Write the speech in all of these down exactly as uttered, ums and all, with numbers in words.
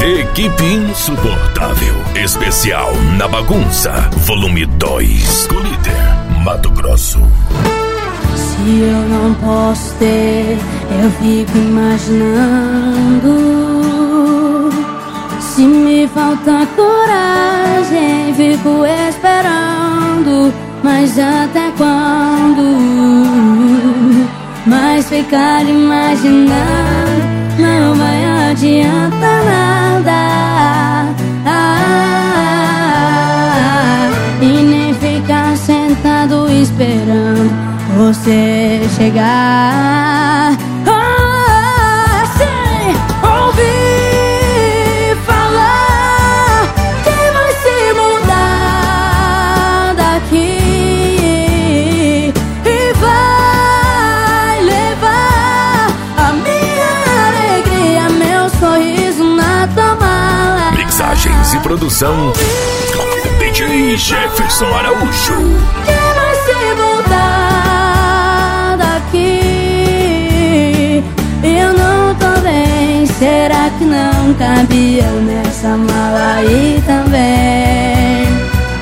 Equipe Insuportável. Especial na Bagunça. Volume dois. Colíder, Mato Grosso. Se eu não posso ter, eu fico imaginando. Se me falta coragem, fico esperando. Mas até quando? Mas ficar imaginando não vai adiantar nada. ah, E nem ficar sentado esperando você chegar. Ah, sem ouvir falar que vai se mudar daqui e vai levar a minha alegria, meu sorriso na tua mala. Mixagens e produção D J Jefferson Araújo. Que vai se mudar daqui, eu não tô bem. Será que não cabia nessa mala aí também?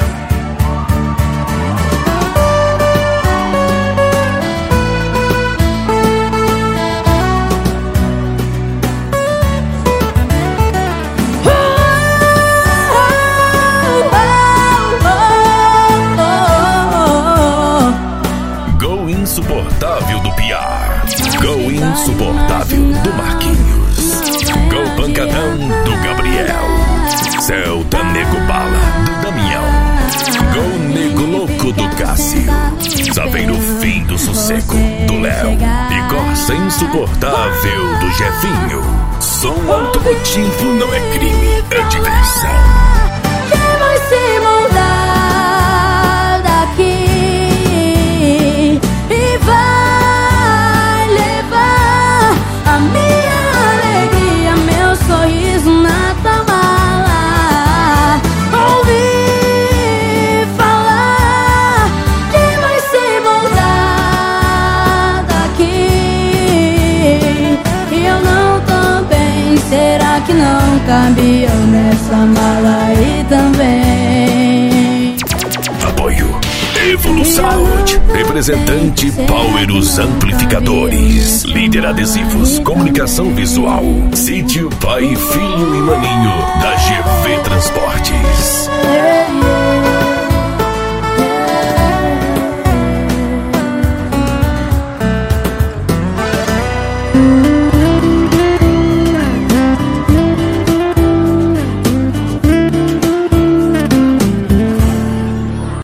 Insuportável do Piar. Go Insuportável do Marquinhos. Go Pancadão do Gabriel. Celta Nego Bala do Damião. Go Nego Louco do Cássio. Saber o fim do sossego do Léo. E Corsa Insuportável do Jefinho. Som automotivo não é crime, é diversão. Que vai se mudar daqui e vai levar a minha alegria, meu sorriso na tua mala. Ouvi falar que vai se mudar daqui e eu não tô bem. Será que não cabia nessa mala aí também? Apoio Evolu Saúde. Representante Power os Amplificadores. Líder Adesivos, Comunicação Visual. Sítio Pai, Filho e Maninho da G V Transportes. Yeah, yeah.